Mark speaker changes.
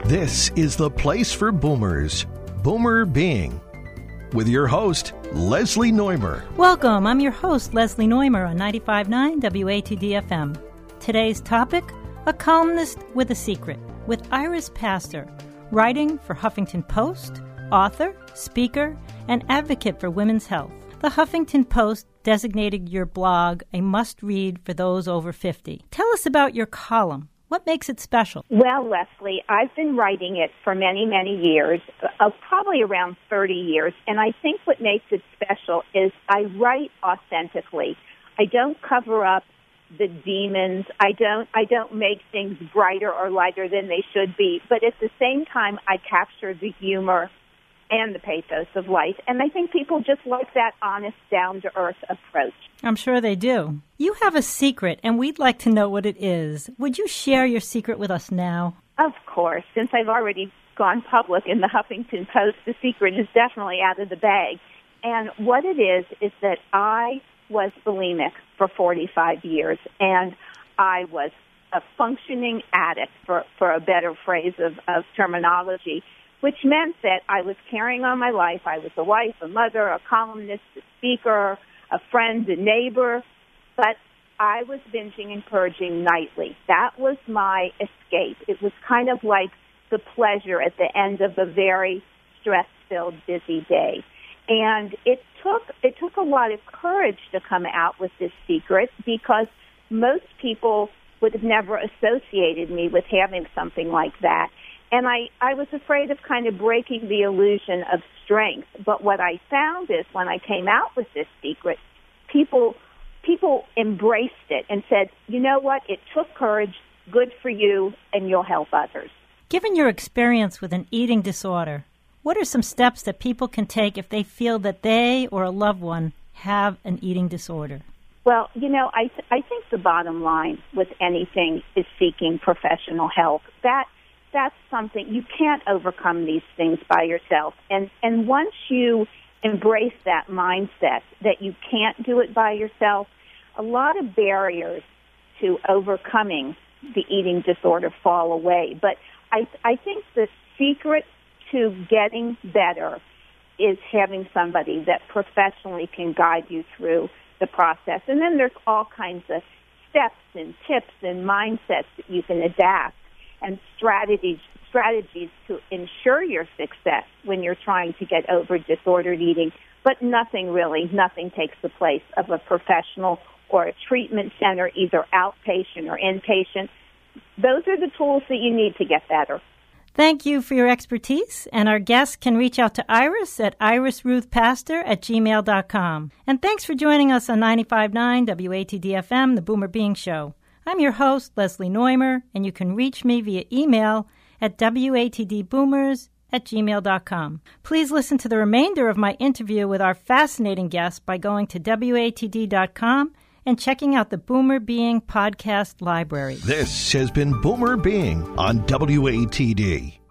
Speaker 1: This is the place for boomers, Boomer Being, with your host, Leslie Neumer.
Speaker 2: Welcome. I'm your host, Leslie Neumer on 95.9 WATD-FM. Today's topic, a columnist with a secret, with Iris Pastor, writing for Huffington Post, author, speaker, and advocate for women's health. The Huffington Post designated your blog a must-read for those over 50. Tell us about your column. What makes it special?
Speaker 3: Well, Leslie, I've been writing it for many, many years, probably around 30 years, and I think what makes it special is I write authentically. I don't cover up the demons. I don't make things brighter or lighter than they should be, but at the same time, I capture the humor and the pathos of life, and I think people just like that honest, down-to-earth approach.
Speaker 2: I'm sure they do. You have a secret, and we'd like to know what it is. Would you share your secret with us now?
Speaker 3: Of course. Since I've already gone public in the Huffington Post, the secret is definitely out of the bag. And what it is that I was bulimic for 45 years, and I was a functioning addict, for a better phrase of terminology, which meant that I was carrying on my life. I was a wife, a mother, a columnist, a speaker, a friend, a neighbor, but I was binging and purging nightly. That was my escape. It was kind of like the pleasure at the end of a very stress-filled, busy day. And it took a lot of courage to come out with this secret, because most people would have never associated me with having something like that. And I was afraid of kind of breaking the illusion of strength. But what I found is when I came out with this secret, people embraced it and said, you know what, it took courage, good for you, and you'll help others.
Speaker 2: Given your experience with an eating disorder, what are some steps that people can take if they feel that they or a loved one have an eating disorder?
Speaker 3: Well, you know, I think the bottom line with anything is seeking professional help. That's something, you can't overcome these things by yourself. And once you embrace that mindset that you can't do it by yourself, a lot of barriers to overcoming the eating disorder fall away. But I think the secret to getting better is having somebody that professionally can guide you through the process. And then there's all kinds of steps and tips and mindsets that you can adapt, and strategies to ensure your success when you're trying to get over disordered eating. But nothing takes the place of a professional or a treatment center, either outpatient or inpatient. Those are the tools that you need to get better.
Speaker 2: Thank you for your expertise, and our guests can reach out to Iris at irisruthpastor@gmail.com. And thanks for joining us on 95.9 WATD-FM, The Boomer Being Show. I'm your host, Leslie Neumer, and you can reach me via email at watdboomers@gmail.com. Please listen to the remainder of my interview with our fascinating guest by going to WATD.com and checking out the Boomer Being podcast library.
Speaker 1: This has been Boomer Being on WATD.